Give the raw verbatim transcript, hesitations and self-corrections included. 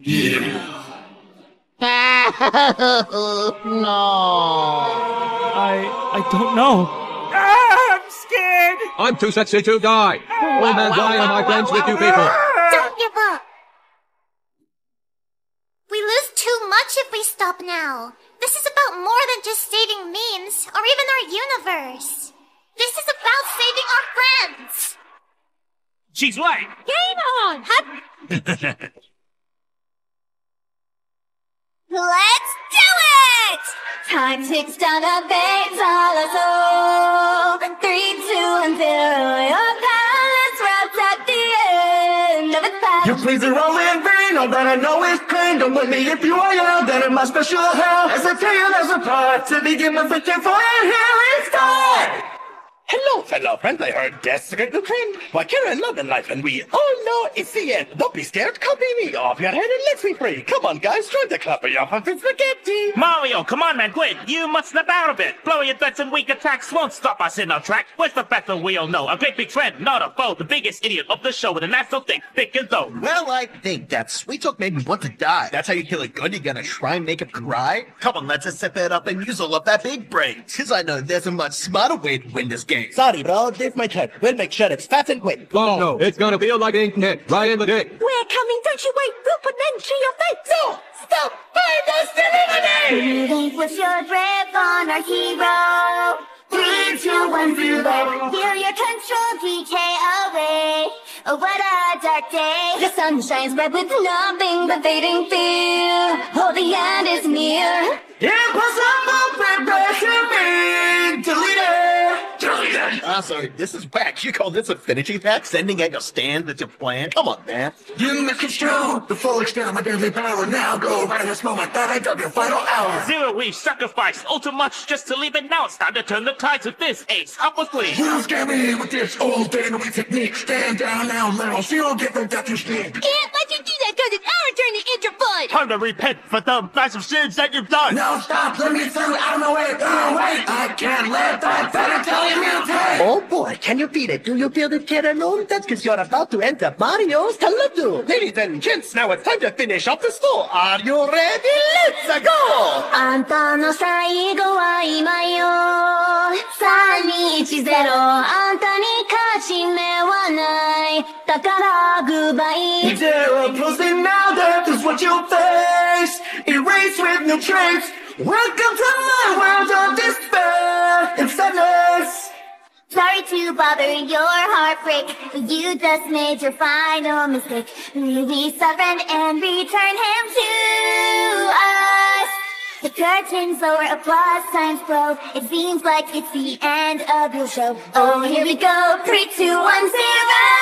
Yeah. No. I... I don't know. Ah, I'm scared! I'm too sexy to die. All men die are my friends with you people. Don't give up. We lose too much if we stop now. This is about more than just saving memes, or even our universe. This is about saving our friends. She's right. Game on! Hup. Let's do it! Time ticks down the veins, all our soul. Three, two, and zero. Your palace wrapped at the end of its path. You please are all in vain, all that I know is pain. Don't let me if you are young, then in my special hell. As I tell you, there's a part to begin with, but for here is time. Hello, fellow friends. I heard death's a great new trend. Why, care and love in life, and we all know it's the end. Don't be scared. Copy me off your head and let's be free. Come on, guys. Join the club. You're off of spaghetti. Mario, come on, man, quit. You must snap out a bit. Blowing your threats and weak attacks won't stop us in our track. Where's the battle we all know? A great big friend, not a foe. The biggest idiot of the show with a natural thick, thick as though. Well, I think that sweet talk made me want to die. That's how you kill a good? You gonna try and make him cry? Come on, let's just step it up and use all of that big brain. Cause I know there's a much smarter way to win this game. Sorry, bro. This my turn. We'll make sure it's fast and quick. Oh, no, it's gonna feel like being hit right in the dick. We're coming, don't you wait. We'll put an end to your fate. No! Stop! Find us eliminate! Link with your grip on our hero. Three, two, one, zero. Feel your control decay away. Oh, what a dark day. The sun shines bright with nothing but fading fear. Oh, the end is near. Impossible preparation being deleted. Deleted. Ah, sorry, this is whack. You call this affinity pack? Sending at your stand that's your plan? Come on, man. You misconstrue the full extent of my deadly power. Now go right at this moment that I dug your final hour. Zero, we've sacrificed all too much just to leave it now. It's time to turn the tides with this ace. Up with please. You scare me with this old daily technique. Stand down now, little. So you'll get the death you sleep. Can't let you do that because it's our turn to enter fun. Time to repent for the massive sins that you've done. No, stop. Let me through. Out of my way. Oh, wait. I can't let that better tell you mutate. Oh boy, can you feel it? Do you feel the kid alone? That's because you're about to enter Mario's Taludu. Ladies and gents, now it's time to finish off the score. Are you ready? Let's go! あんたの最後は今よ。さんにいちゼロ。あんたに勝ち目はない。だからグッバイ。 Zero closing now, death is what you face. Erase with new traits. Welcome to my world of despair and sadness. Sorry to bother your heartbreak, but you just made your final mistake. Release our friend and return him to us. The curtain's lower, applause times pro. It seems like it's the end of your show. Oh, here we go. Three, two, one, zero.